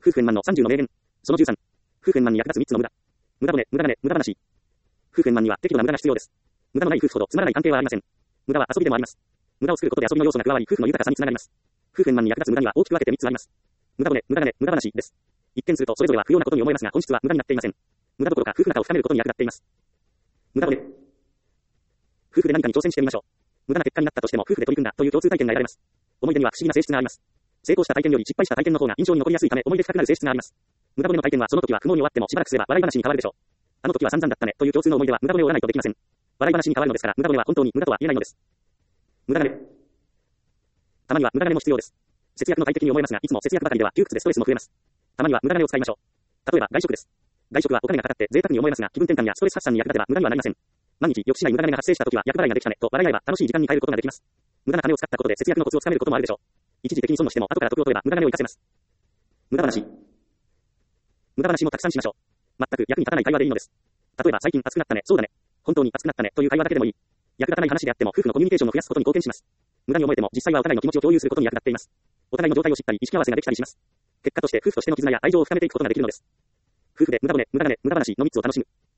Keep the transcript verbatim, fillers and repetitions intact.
夫婦円満のさんじゅうの名言。そのじゅうさん。夫婦円満に役立つみっつの無駄。無駄骨、無駄金、無駄話。夫婦円満には適度な無駄が必要です。無駄のない夫婦ほどつまらない関係はありません。無駄は遊びでもあります。無駄を作ることで遊びの要素が加わり、夫婦の豊かさにつながります。夫婦円満に役立つ無駄には大きく分けてみっつあります。無駄骨、無駄金、無駄話です。一見するとそれぞれは不要なことに思えますが、本質は無駄になっていません。無駄どころか夫婦仲を深めることに役立っています。無駄骨。夫婦で何かに挑戦してみましょう。無駄な結果になったとしても夫婦で取り組んだという共通体験が得られます。思い出には不思議な性質があります。成功した体験より失敗した体験の方が印象に残りやすいため思い出深くなる性質があります。無駄骨の体験はその時は不毛に終わってもしばらくすれば笑い話に変わるでしょう。あの時は散々だったねという共通の思い出は無駄骨を折らないとできません。笑い話に変わるのですから無駄骨は本当に無駄とは言えないのです。無駄金。たまには無駄金も必要です。節約の大敵に思えますが、いつも節約ばかりでは窮屈でストレスも増えます。たまには無駄金を使いましょう。例えば外食です。外食はお金がかかって贅沢に思えますが、気分転換やストレス発散に役立てば無駄にはなりません。毎日予期しない無駄金が発生した時は厄払いができたねと笑い合えば楽しい時間に変えることができます。無駄な金を使ったことで節約のコツをつかめることもあるでしょう。一時的に損をしても後から得を取れば無駄金を生かせます。無駄話。無駄話もたくさんしましょう。全く役に立たない会話でいいのです。例えば最近暑くなったね、そうだね。本当に暑くなったねという会話だけでもいい。役立たない話であっても夫婦のコミュニケーションを増やすことに貢献します。無駄に思えても実際はお互いの気持ちを共有することに役立っています。お互いの状態を知ったり意識合わせができたりします。結果として夫婦としての絆や愛情を深めていくことができるのです。夫婦で無駄骨、無駄金、無駄話のみっつを楽しむ。